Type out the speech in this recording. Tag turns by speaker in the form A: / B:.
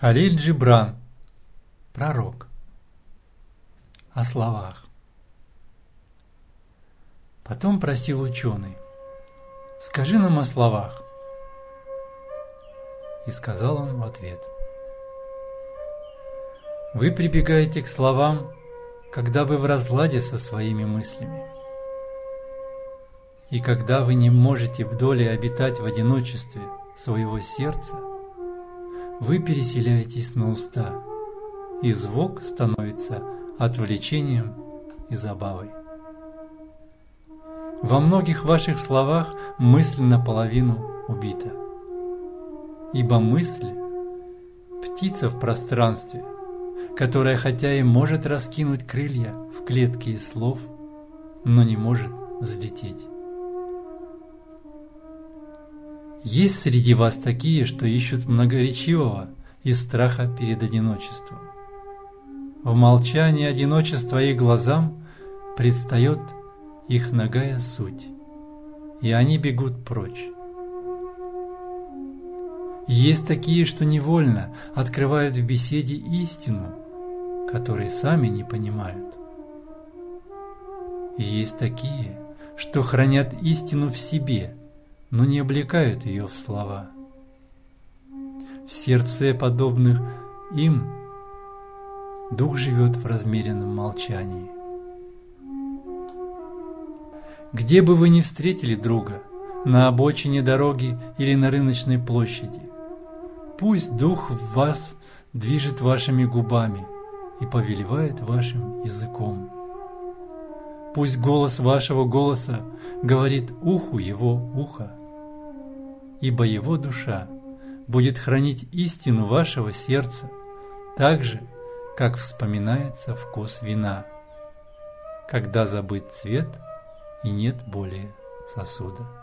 A: Халиль Джибран, пророк. О словах. Потом просил ученый: «Скажи нам о словах». И сказал он в ответ: «Вы прибегаете к словам, когда вы в разладе со своими мыслями. И когда вы не можете вдоль обитать в одиночестве своего сердца, вы переселяетесь на уста, и звук становится отвлечением и забавой. Во многих ваших словах мысль наполовину убита, ибо мысль – птица в пространстве, которая хотя и может раскинуть крылья в клетке из слов, но не может взлететь. Есть среди вас такие, что ищут многоречивого из страха перед одиночеством. В молчании одиночества их глазам предстает их нагая суть, и они бегут прочь. Есть такие, что невольно открывают в беседе истину, которой сами не понимают. И есть такие, что хранят истину в себе, но не облекают ее в слова. В сердце подобных им дух живет в размеренном молчании. Где бы вы ни встретили друга, на обочине дороги или на рыночной площади, пусть дух в вас движет вашими губами и повелевает вашим языком. Пусть голос вашего голоса говорит уху его уха, ибо его душа будет хранить истину вашего сердца, так же, как вспоминается вкус вина, когда забыт цвет и нет более сосуда.